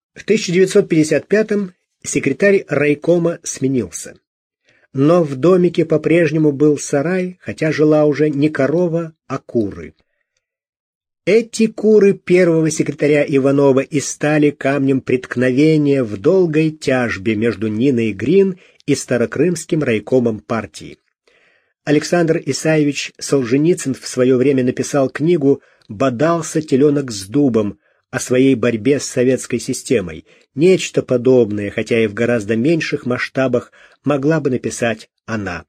В 1955-м секретарь райкома сменился. Но в домике по-прежнему был сарай, хотя жила уже не корова, а куры. Эти куры первого секретаря Иванова и стали камнем преткновения в долгой тяжбе между Ниной Грин и Старокрымским райкомом партии. Александр Исаевич Солженицын в свое время написал книгу «Бодался теленок с дубом» о своей борьбе с советской системой. Нечто подобное, хотя и в гораздо меньших масштабах, могла бы написать она.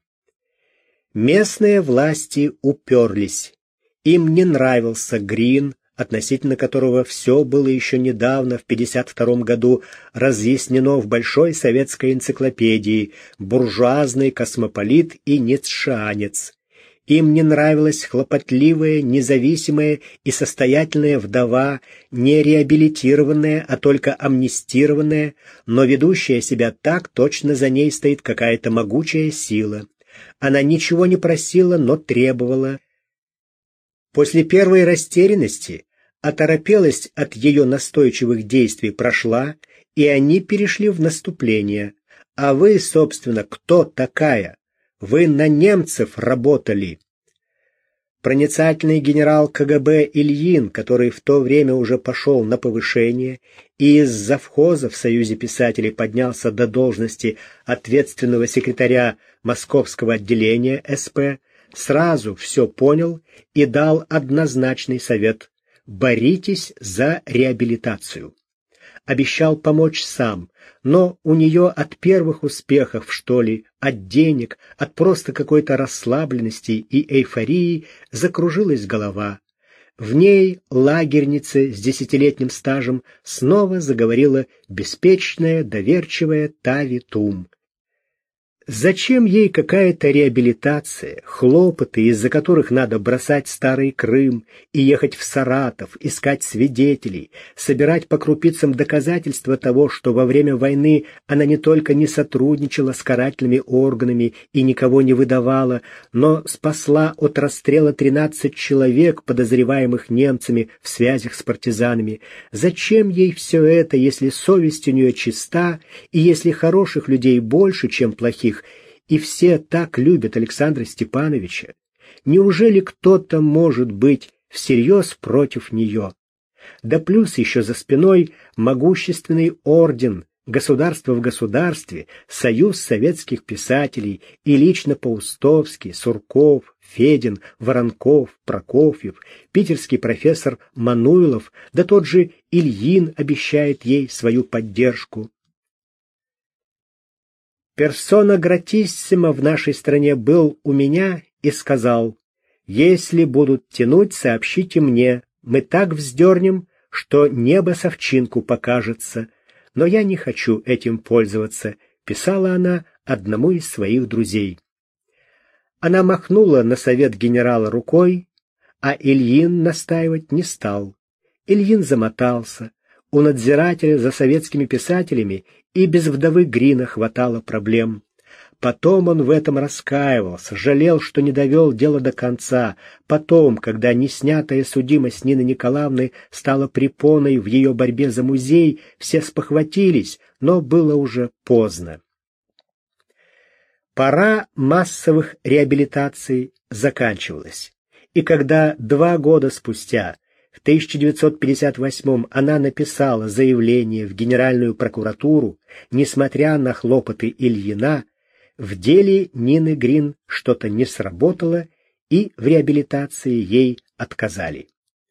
Местные власти уперлись. Им не нравился Грин, относительно которого все было еще недавно, в 1952 году, разъяснено в Большой советской энциклопедии «Буржуазный космополит и ницшеанец». Им не нравилась хлопотливая, независимая и состоятельная вдова, не реабилитированная, а только амнистированная, но ведущая себя так, точно за ней стоит какая-то могучая сила. Она ничего не просила, но требовала. После первой растерянности оторопелость от ее настойчивых действий прошла, и они перешли в наступление. А вы, собственно, кто такая? Вы на немцев работали. Проницательный генерал КГБ Ильин, который в то время уже пошел на повышение и из завхоза в Союзе писателей поднялся до должности ответственного секретаря Московского отделения СП, сразу все понял и дал однозначный совет: боритесь за реабилитацию. Обещал помочь сам, но у нее от первых успехов, что ли, от денег, от просто какой-то расслабленности и эйфории закружилась голова. В ней лагерница с 10-летним стажем снова заговорила беспечная, доверчивая Тави Тум. Зачем ей какая-то реабилитация, хлопоты, из-за которых надо бросать старый Крым и ехать в Саратов, искать свидетелей, собирать по крупицам доказательства того, что во время войны она не только не сотрудничала с карательными органами и никого не выдавала, но спасла от расстрела 13 человек, подозреваемых немцами в связях с партизанами? Зачем ей все это, если совесть у нее чиста и если хороших людей больше, чем плохих, и все так любят Александра Степановича? Неужели кто-то может быть всерьез против нее? Да плюс еще за спиной могущественный орден, государство в государстве, союз советских писателей и лично Паустовский, Сурков, Федин, Воронков, Прокофьев, питерский профессор Мануйлов, да тот же Ильин обещает ей свою поддержку. Персона гратиссима в нашей стране был у меня и сказал: если будут тянуть, сообщите мне, мы так вздернем, что небо совчинку покажется. Но я не хочу этим пользоваться, писала она одному из своих друзей. Она махнула на совет генерала рукой, а Ильин настаивать не стал. Ильин замотался. У надзирателя за советскими писателями и без вдовы Грина хватало проблем. Потом он в этом раскаивался, жалел, что не довел дело до конца. Потом, когда неснятая судимость Нины Николаевны стала препоной в ее борьбе за музей, все спохватились, но было уже поздно. Пора массовых реабилитаций заканчивалась. И когда 2 года спустя, в 1958-м, она написала заявление в Генеральную прокуратуру, несмотря на хлопоты Ильина, в деле Нины Грин что-то не сработало, и в реабилитации ей отказали.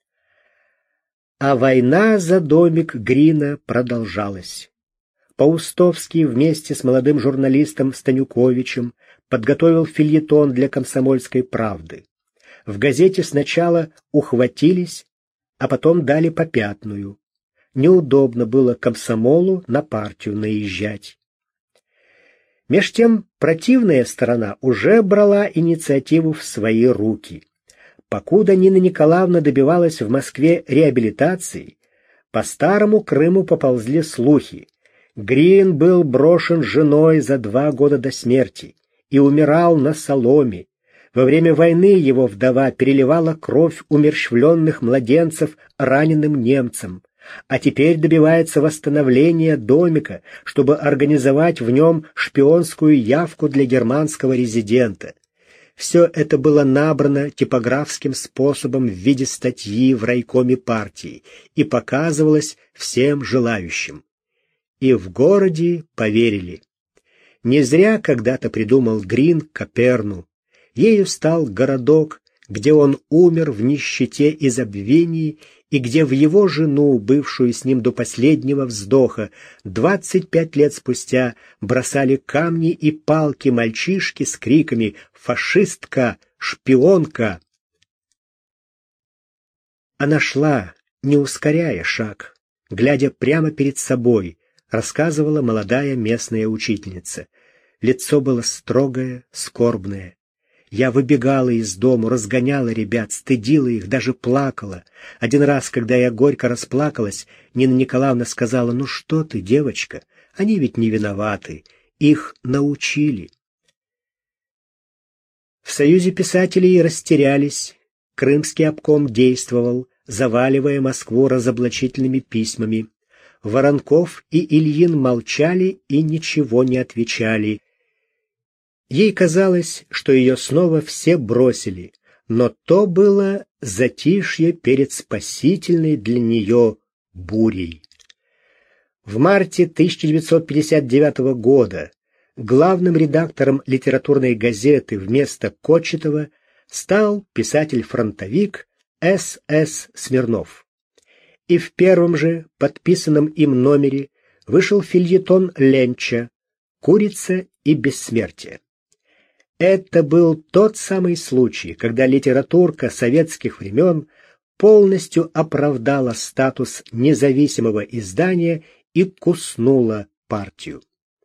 А война за домик Грина продолжалась. Паустовский вместе с молодым журналистом Станюковичем подготовил фельетон для «Комсомольской правды». В газете сначала ухватились, а потом дали попятную. Неудобно было комсомолу на партию наезжать. Меж тем противная сторона уже брала инициативу в свои руки. Покуда Нина Николаевна добивалась в Москве реабилитации, по старому Крыму поползли слухи. Грин был брошен женой за 2 года до смерти и умирал на соломе. Во время войны его вдова переливала кровь умерщвленных младенцев раненым немцам. а теперь добивается восстановления домика, чтобы организовать в нем шпионскую явку для германского резидента. Все это было набрано типографским способом в виде статьи в райкоме партии и показывалось всем желающим. И в городе поверили. Не зря когда-то придумал Грин Коперну. Ею стал городок, где он умер в нищете и забвении, и где в его жену, бывшую с ним до последнего вздоха, 25 лет спустя бросали камни и палки мальчишки с криками «Фашистка! Шпионка!». Она шла, не ускоряя шаг, глядя прямо перед собой, рассказывала молодая местная учительница. Лицо было строгое, скорбное. Я выбегала из дому, разгоняла ребят, стыдила их, даже плакала. Один раз, когда я горько расплакалась, Нина Николаевна сказала: «Ну что ты, девочка, они ведь не виноваты, их научили». В Союзе писателей растерялись. Крымский обком действовал, заваливая Москву разоблачительными письмами. Воронков и Ильин молчали и ничего не отвечали. Ей казалось, что ее снова все бросили, но то было затишье перед спасительной для нее бурей. В марте 1959 года главным редактором литературной газеты вместо Кочетова стал писатель-фронтовик С.С. Смирнов. И в первом же подписанном им номере вышел фельетон Ленча «Курица и бессмертие». Это был тот самый случай, когда литературка советских времен полностью оправдала статус независимого издания и куснула партию.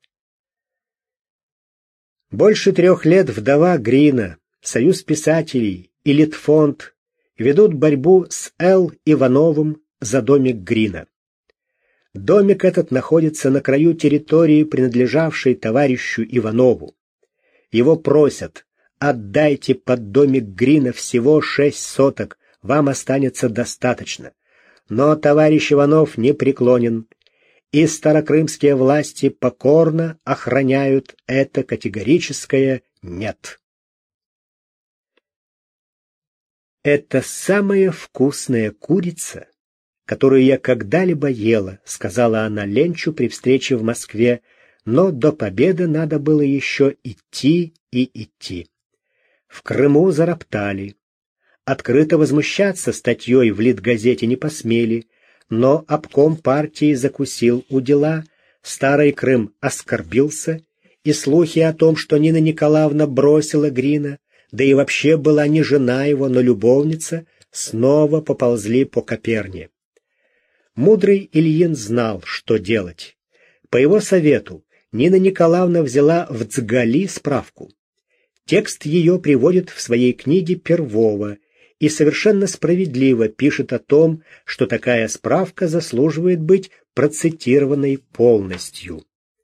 Больше 3 лет вдова Грина, Союз писателей и Литфонд ведут борьбу с Л. Ивановым за домик Грина. Домик этот находится на краю территории, принадлежавшей товарищу Иванову. Его просят: отдайте под домик Грина всего 6 соток, вам останется достаточно. Но товарищ Иванов не преклонен, и старокрымские власти покорно охраняют это категорическое «нет». «Это самая вкусная курица, которую я когда-либо ела», — сказала она Ленчу при встрече в Москве, но до победы надо было еще идти и идти. В Крыму зароптали. Открыто возмущаться статьей в Литгазете не посмели, но обком партии закусил у дела, Старый Крым оскорбился, и слухи о том, что Нина Николаевна бросила Грина, да и вообще была не жена его, но любовница, снова поползли по Коперне. Мудрый Ильин знал, что делать. По его совету Нина Николаевна взяла в Цгали справку. Текст ее приводит в своей книге Первого и совершенно справедливо пишет о том, что такая справка заслуживает быть процитированной полностью.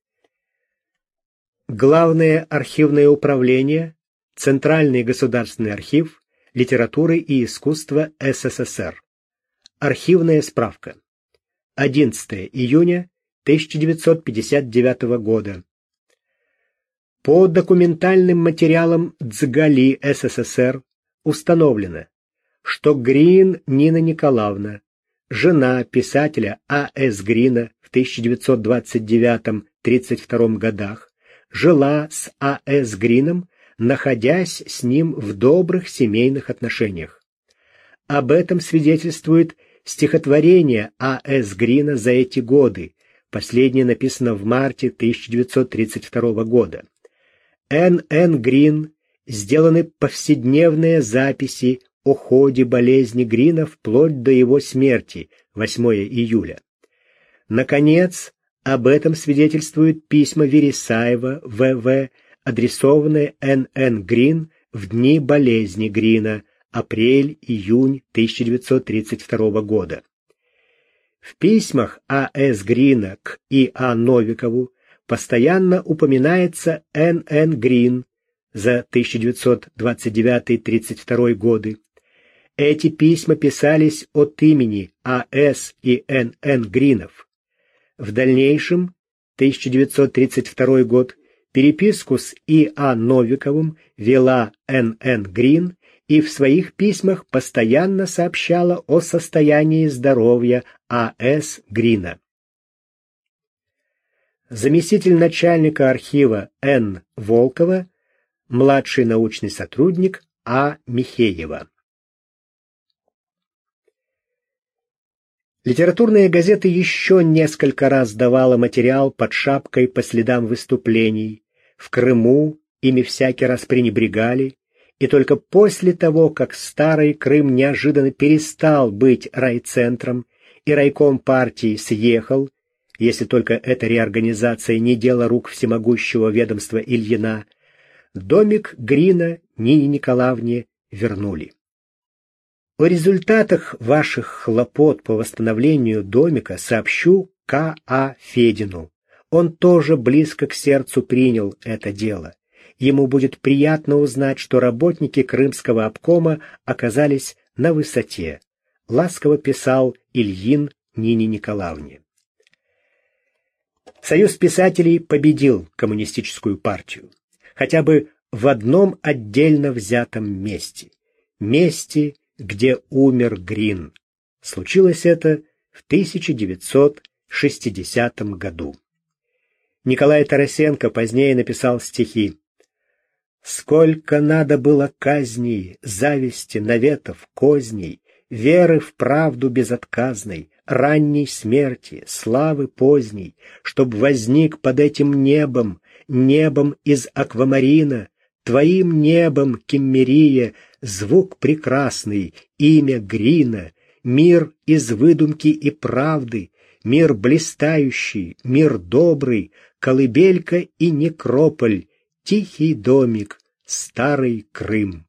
Главное архивное управление, Центральный государственный архив литературы и искусства СССР. Архивная справка. 11 июня 1959 года. По документальным материалам Цгали СССР установлено, что Грин Нина Николаевна, жена писателя А.С. Грина в 1929-32 годах, жила с А.С. Грином, находясь с ним в добрых семейных отношениях. Об этом свидетельствует стихотворение А.С. Грина за эти годы, последнее написано в марте 1932 года. Н.Н. Грин сделаны повседневные записи о ходе болезни Грина вплоть до его смерти, 8 июля. Наконец, об этом свидетельствуют письма Вересаева В.В., адресованные Н.Н. Грин в дни болезни Грина, апрель-июнь 1932 года. В письмах А.С. Грина к И.А. Новикову постоянно упоминается Н.Н. Грин за 1929-32 годы. Эти письма писались от имени А.С. и Н.Н. Гринов. В дальнейшем, 1932 год, переписку с И.А. Новиковым вела Н.Н. Грин и в своих письмах постоянно сообщала о состоянии здоровья А.С. Грина. Заместитель начальника архива Н. Волкова, младший научный сотрудник А. Михеева. Литературная газета еще несколько раз давала материал под шапкой по следам выступлений. В Крыму ими всякий раз пренебрегали, и только после того, как Старый Крым неожиданно перестал быть райцентром, и райком партии съехал, если только эта реорганизация не дело рук всемогущего ведомства Ильина, домик Грина Нине Николаевне вернули. О результатах ваших хлопот по восстановлению домика сообщу К.А. Федину. Он тоже близко к сердцу принял это дело. Ему будет приятно узнать, что работники Крымского обкома оказались на высоте. Ласково писал Ильин Нине Николаевне. Союз писателей победил коммунистическую партию. Хотя бы в одном отдельно взятом месте. Месте, где умер Грин. Случилось это в 1960 году. Николай Тарасенко позднее написал стихи. «Сколько надо было казней, зависти, наветов, козней, веры в правду безотказной, ранней смерти, славы поздней, чтоб возник под этим небом, небом из аквамарина, твоим небом, Киммерия, звук прекрасный, имя Грина, мир из выдумки и правды, мир блистающий, мир добрый, колыбелька и некрополь, тихий домик, Старый Крым».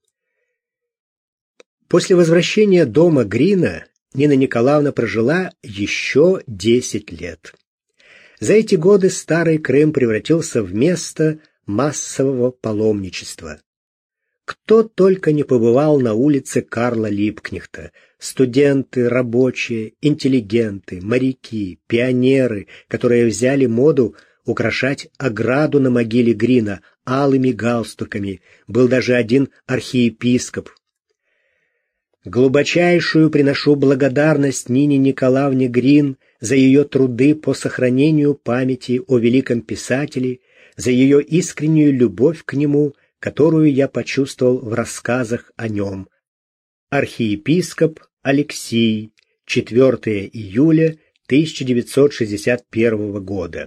После возвращения дома Грина Нина Николаевна прожила еще 10 лет. За эти годы Старый Крым превратился в место массового паломничества. Кто только не побывал на улице Карла Либкнехта: студенты, рабочие, интеллигенты, моряки, пионеры, которые взяли моду украшать ограду на могиле Грина алыми галстуками. Был даже один архиепископ. Глубочайшую приношу благодарность Нине Николаевне Грин за ее труды по сохранению памяти о великом писателе, за ее искреннюю любовь к нему, которую я почувствовал в рассказах о нем. Архиепископ Алексий, 4 июля 1961 года.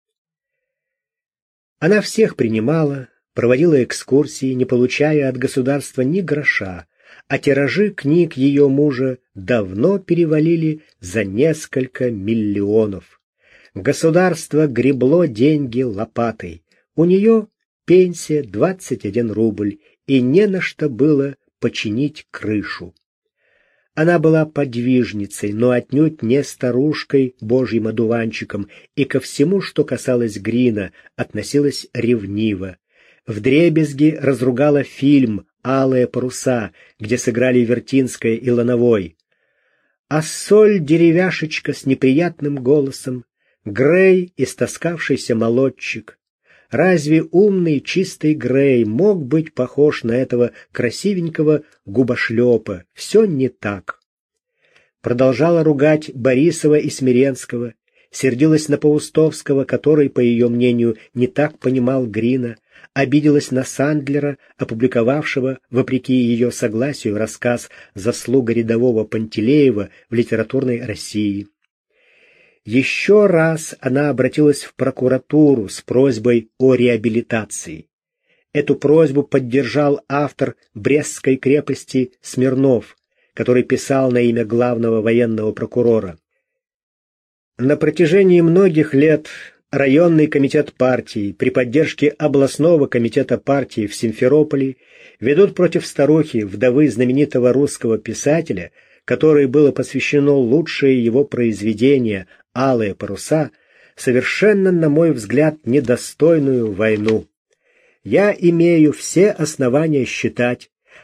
Она всех принимала, проводила экскурсии, не получая от государства ни гроша, а тиражи книг ее мужа давно перевалили за несколько миллионов. Государство гребло деньги лопатой. У нее пенсия 21 рубль, и не на что было починить крышу. Она была подвижницей, но отнюдь не старушкой, божьим одуванчиком, и ко всему, что касалось Грина, относилась ревниво. Вдребезги разругала фильм «Алые паруса», где сыграли Вертинская и Лановой. А соль-деревяшечка с неприятным голосом, Грей, истоскавшийся молодчик. Разве умный, чистый Грей мог быть похож на этого красивенького губошлепа? Все не так. Продолжала ругать Борисова и Смиренского, сердилась на Паустовского, который, по ее мнению, не так понимал Грина, обиделась на Сандлера, опубликовавшего, вопреки ее согласию, рассказ «Заслуга рядового Пантелеева в литературной России». Еще раз она обратилась в прокуратуру с просьбой о реабилитации. Эту просьбу поддержал автор «Брестской крепости» Смирнов, который писал на имя главного военного прокурора. На протяжении многих лет районный комитет партии при поддержке областного комитета партии в Симферополе ведут против старухи, вдовы знаменитого русского писателя, которой было посвящено лучшее его произведение «Алые паруса», совершенно, на мой взгляд, недостойную войну. Я имею все основания считать,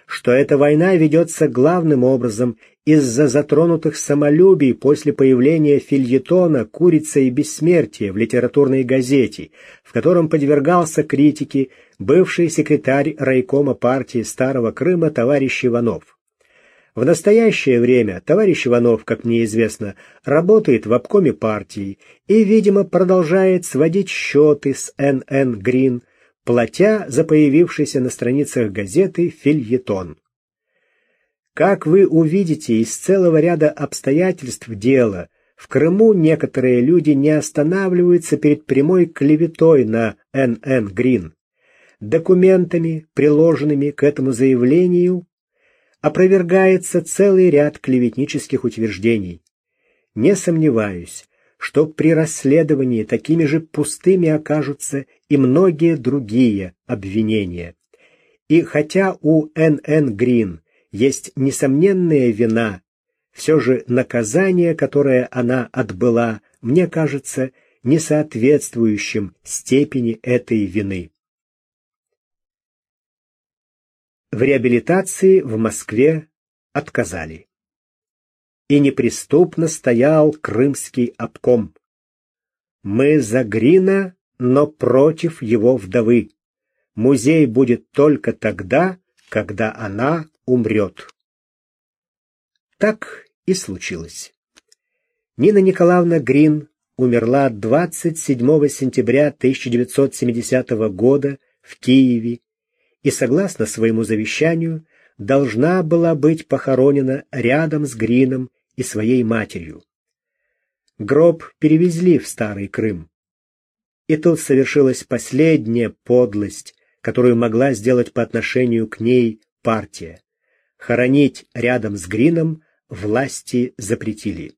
что эта война ведется главным образом из-за затронутых самолюбий после появления фельетона «Курица и бессмертие» в литературной газете, в котором подвергался критике бывший секретарь райкома партии Старого Крыма товарищ Иванов. В настоящее время товарищ Иванов, как мне известно, работает в обкоме партии и, видимо, продолжает сводить счеты с Н.Н. Грин, платя за появившийся на страницах газеты фельетон. Как вы увидите из целого ряда обстоятельств дела, в Крыму некоторые люди не останавливаются перед прямой клеветой на Н.Н. Грин. Документами, приложенными к этому заявлению, опровергается целый ряд клеветнических утверждений. Не сомневаюсь, что при расследовании такими же пустыми окажутся и многие другие обвинения. И хотя у Н.Н. Грин есть несомненная вина, все же наказание, которое она отбыла, мне кажется несоответствующим степени этой вины. В реабилитации в Москве отказали. И неприступно стоял крымский обком. Мы за Грина, но против его вдовы. Музей будет только тогда, когда она умрет. Так и случилось. Нина Николаевна Грин умерла 27 сентября 1970 года в Киеве и, согласно своему завещанию, должна была быть похоронена рядом с Грином и своей матерью. Гроб перевезли в Старый Крым. И тут совершилась последняя подлость, которую могла сделать по отношению к ней партия. Хоронить рядом с Грином власти запретили.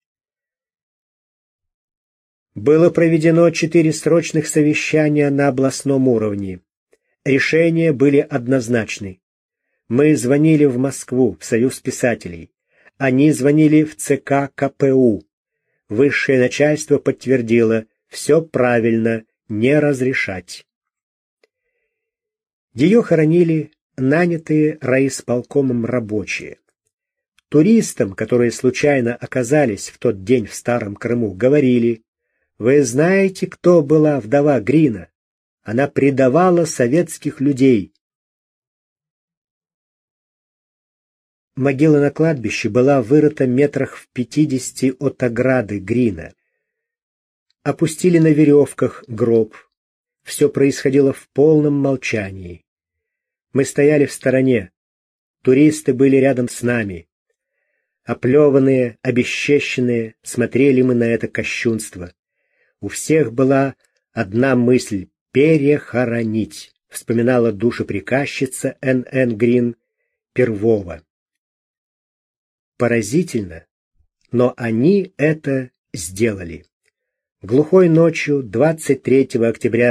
Было проведено 4 срочных совещания на областном уровне. Решения были однозначны. Мы звонили в Москву, в Союз писателей. Они звонили в ЦК КПУ. Высшее начальство подтвердило: все правильно, не разрешать. Ее хоронили нанятые райисполкомом рабочие. Туристам, которые случайно оказались в тот день в Старом Крыму, говорили: «Вы знаете, кто была вдова Грина? Она предавала советских людей». Могила на кладбище была вырыта метрах в 50 от ограды Грина. Опустили на веревках гроб. Все происходило в полном молчании. Мы стояли в стороне. Туристы были рядом с нами. Оплеванные, обесчещенные, смотрели мы на это кощунство. У всех была одна мысль — перехоронить, вспоминала душеприказчица Н.Н. Грин Первого. Поразительно, но они это сделали. Глухой ночью 23 октября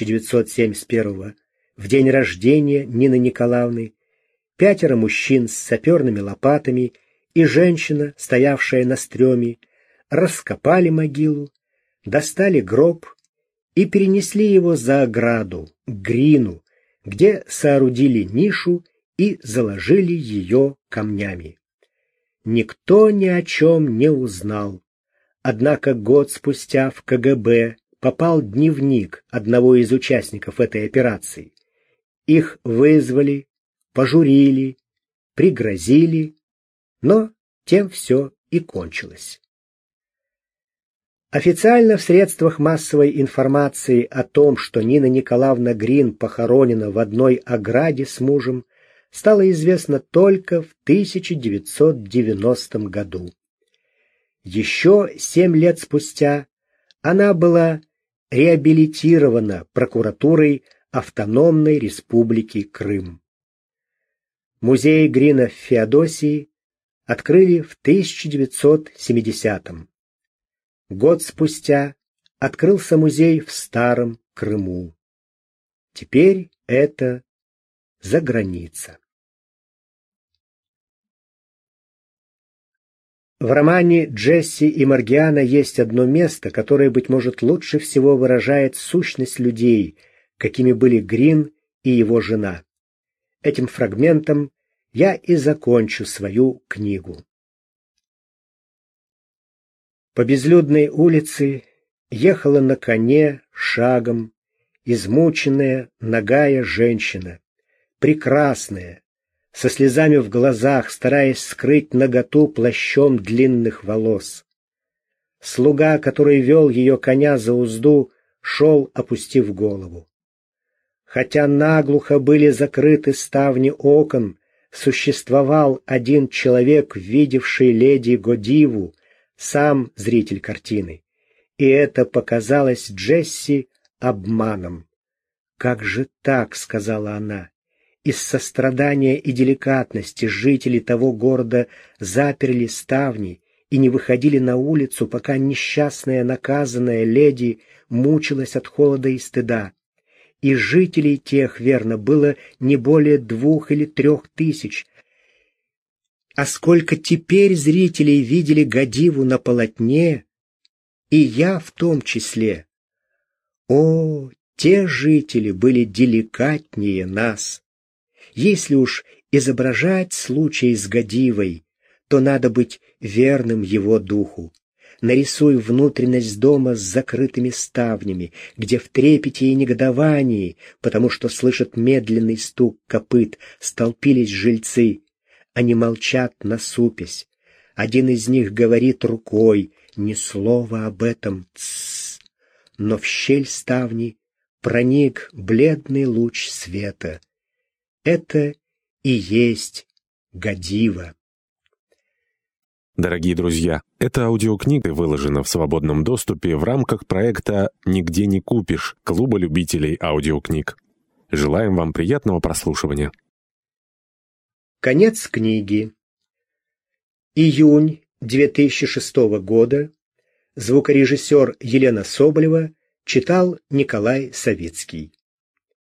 1971 в день рождения Нины Николаевны, 5 мужчин с саперными лопатами и женщина, стоявшая на стреме, раскопали могилу, достали гроб и перенесли его за ограду, к Грину, где соорудили нишу и заложили ее камнями. Никто ни о чем не узнал. Однако год спустя в КГБ попал дневник одного из участников этой операции. Их вызвали, пожурили, пригрозили, но тем все и кончилось. Официально в средствах массовой информации о том, что Нина Николаевна Грин похоронена в одной ограде с мужем, стало известно только в 1990 году. Еще 7 лет спустя она была реабилитирована прокуратурой Автономной Республики Крым. Музей Грина в Феодосии открыли в 1970-м. Год спустя открылся музей в Старом Крыму. Теперь это заграница. В романе Джесси и Маргиана есть одно место, которое, быть может, лучше всего выражает сущность людей, какими были Грин и его жена. Этим фрагментом я и закончу свою книгу. По безлюдной улице ехала на коне шагом измученная, нагая женщина, прекрасная, со слезами в глазах, стараясь скрыть наготу плащом длинных волос. Слуга, который вел ее коня за узду, шел, опустив голову. Хотя наглухо были закрыты ставни окон, существовал один человек, видевший леди Годиву, сам зритель картины, и это показалось Джесси обманом. «Как же так?» — сказала она. Из сострадания и деликатности жители того города заперли ставни и не выходили на улицу, пока несчастная наказанная леди мучилась от холода и стыда. И жителей тех, верно, было не более 2 или 3 тысяч. А сколько теперь зрителей видели Годиву на полотне, и я в том числе. О, те жители были деликатнее нас. Если уж изображать случай с Годивой, то надо быть верным его духу. Нарисуй внутренность дома с закрытыми ставнями, где в трепете и негодовании, потому что слышат медленный стук копыт, столпились жильцы. Они молчат, насупясь. Один из них говорит рукой, ни слова об этом, тссс. Но в щель ставни проник бледный луч света. Это и есть Годива. Дорогие друзья, эта аудиокнига выложена в свободном доступе в рамках проекта «Нигде не купишь» Клуба любителей аудиокниг. Желаем вам приятного прослушивания. Конец книги. Июнь 2006 года. Звукорежиссер Елена Соболева читал Николай Савицкий.